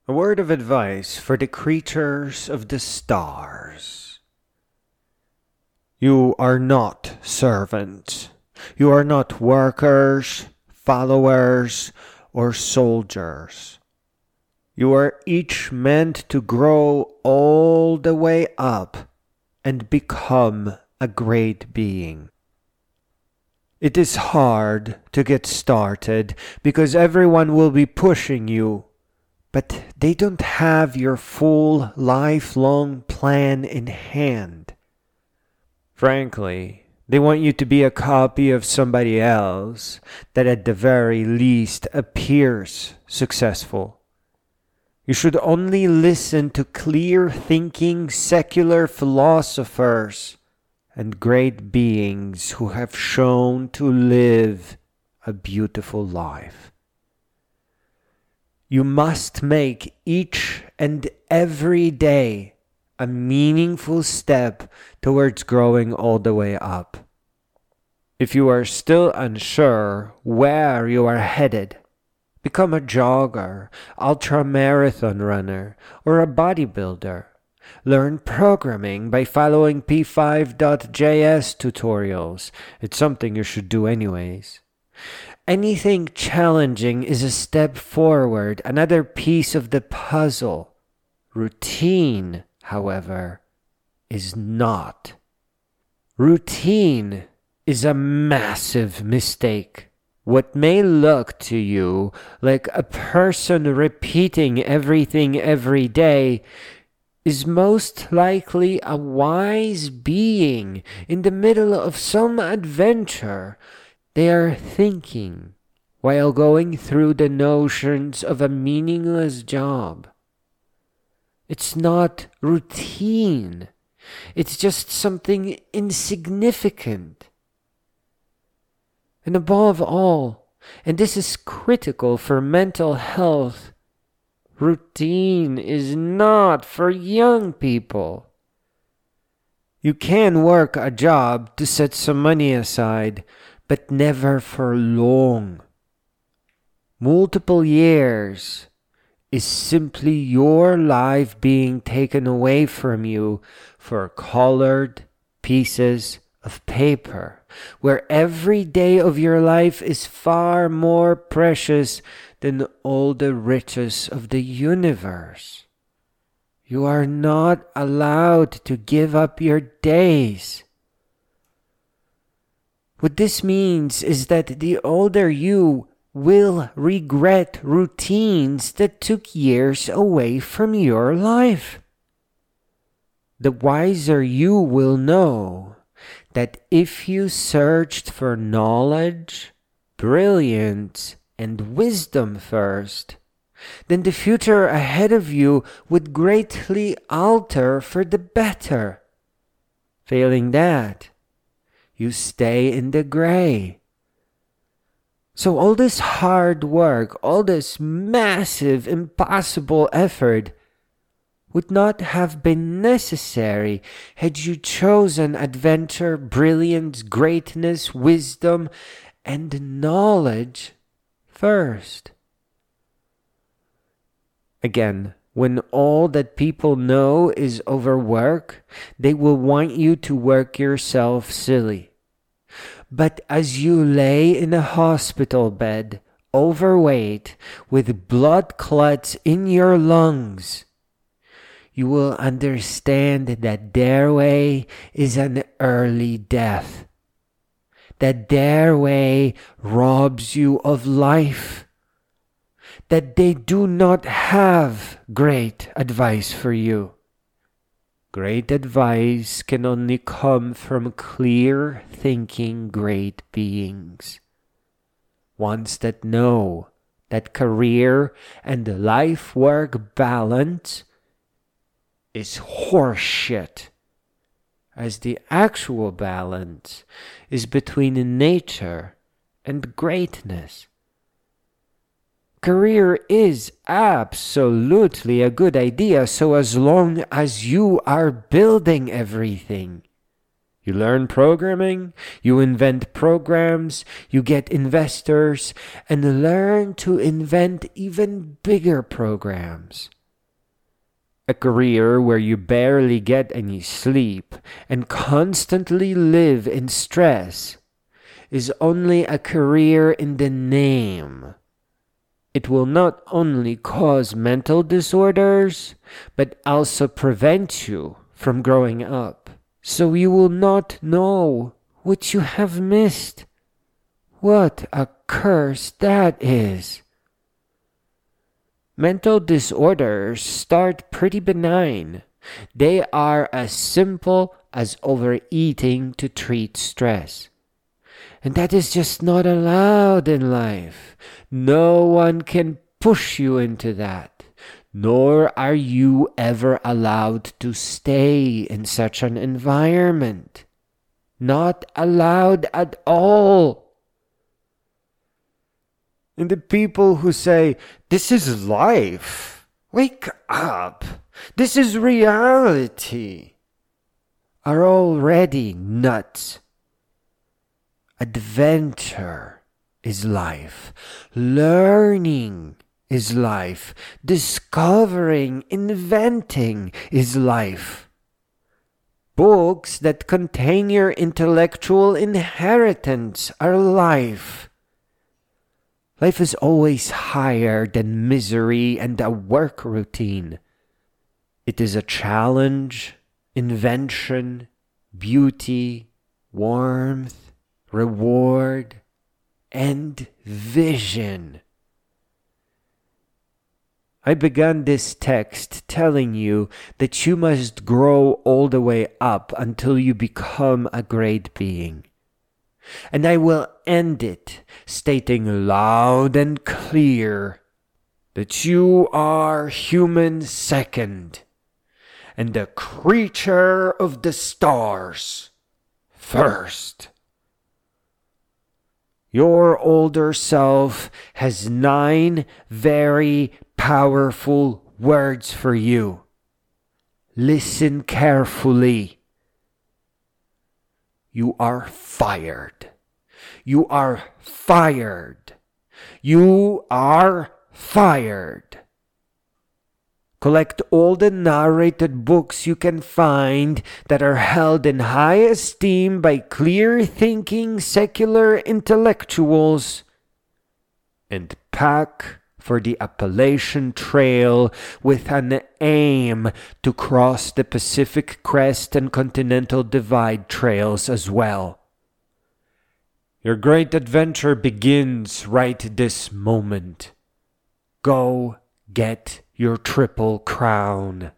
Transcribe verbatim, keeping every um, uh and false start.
A word of advice for the creatures of the stars. You are not servants. You are not workers, followers, or soldiers. You are each meant to grow all the way up and become a great being. It is hard to get started because everyone will be pushing you, but they don't have your full lifelong plan in hand. Frankly, they want you to be a copy of somebody else that at the very least appears successful. You should only listen to clear-thinking secular philosophers and great beings who have shown to live a beautiful life. You must make each and every day a meaningful step towards growing all the way up. If you are still unsure where you are headed, become a jogger, ultra-marathon runner, or a bodybuilder. Learn programming by following P five dot J S tutorials. It's something you should do anyways. Anything challenging is a step forward, another piece of the puzzle. Routine, however, is not. Routine is a massive mistake. What may look to you like a person repeating everything every day is most likely a wise being in the middle of some adventure. They are thinking while going through the notions of a meaningless job. It's not routine. It's just something insignificant. And above all, and this is critical for mental health, routine is not for young people. You can work a job to set some money aside, but never for long. Multiple years is simply your life being taken away from you for colored pieces of paper, where every day of your life is far more precious than all the riches of the universe. You are not allowed to give up your days. What this means is that the older you will regret routines that took years away from your life. The wiser you will know that if you searched for knowledge, brilliance, and wisdom first, then the future ahead of you would greatly alter for the better. Failing that, you stay in the gray. So all this hard work, all this massive, impossible effort would not have been necessary had you chosen adventure, brilliance, greatness, wisdom, and knowledge first. Again, when all that people know is overwork, they will want you to work yourself silly. But as you lay in a hospital bed, overweight, with blood clots in your lungs, you will understand that their way is an early death. That their way robs you of life. That they do not have great advice for you. Great advice can only come from clear thinking great beings. Ones that know that career and life-work balance is horseshit, as the actual balance is between nature and greatness. Career is absolutely a good idea, so as long as you are building everything. You learn programming, you invent programs, you get investors, and learn to invent even bigger programs. A career where you barely get any sleep and constantly live in stress is only a career in the name. It will not only cause mental disorders, but also prevent you from growing up. So you will not know what you have missed. What a curse that is. Mental disorders start pretty benign. They are as simple as overeating to treat stress. And that is just not allowed in life. No one can push you into that, nor are you ever allowed to stay in such an environment. Not allowed at all. And the people who say, this is life, wake up, this is reality, are already nuts. Adventure is life. Learning is life. Discovering, inventing is life. Books that contain your intellectual inheritance are life. Life is always higher than misery and a work routine. It is a challenge, invention, beauty, warmth, reward, and vision. I began this text telling you that you must grow all the way up until you become a great being. And I will end it stating loud and clear that you are human second and a creature of the stars first. Your older self has nine very powerful words for you. Listen carefully. You are fired. You are fired. You are fired. Collect all the narrated books you can find that are held in high esteem by clear-thinking secular intellectuals and pack for the Appalachian Trail with an aim to cross the Pacific Crest and Continental Divide trails as well. Your great adventure begins right this moment. Go get your triple crown.